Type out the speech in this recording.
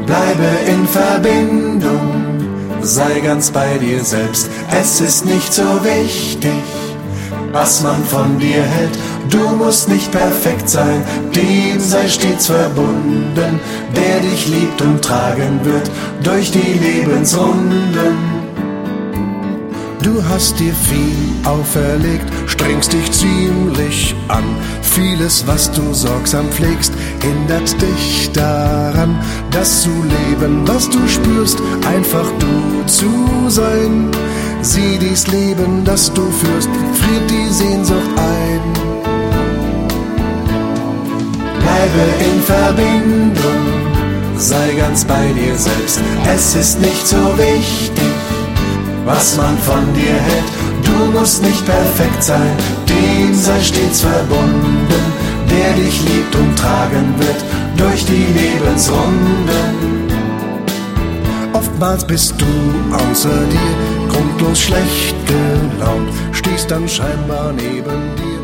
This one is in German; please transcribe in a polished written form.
Bleibe in Verbindung, sei ganz bei dir selbst. Es ist nicht so wichtig, was man von dir hält. Du musst nicht perfekt sein, dem sei stets verbunden, der dich liebt und tragen wird durch die Lebensrunden. Du hast dir viel auferlegt, strengst dich ziemlich an. Vieles, was du sorgsam pflegst, hindert dich daran, das zu leben, was du spürst, einfach du zu sein. Sieh dies Leben, das du führst, friert die Sehnsucht ein. Bleibe in Verbindung, sei ganz bei dir selbst. Es ist nicht so wichtig, was man von dir hält. Du musst nicht perfekt sein, dem sei stets verbunden, der dich liebt und tragen wird durch die Lebensrunden. Oftmals bist du außer dir, grundlos schlecht gelaunt, stehst dann scheinbar neben dir.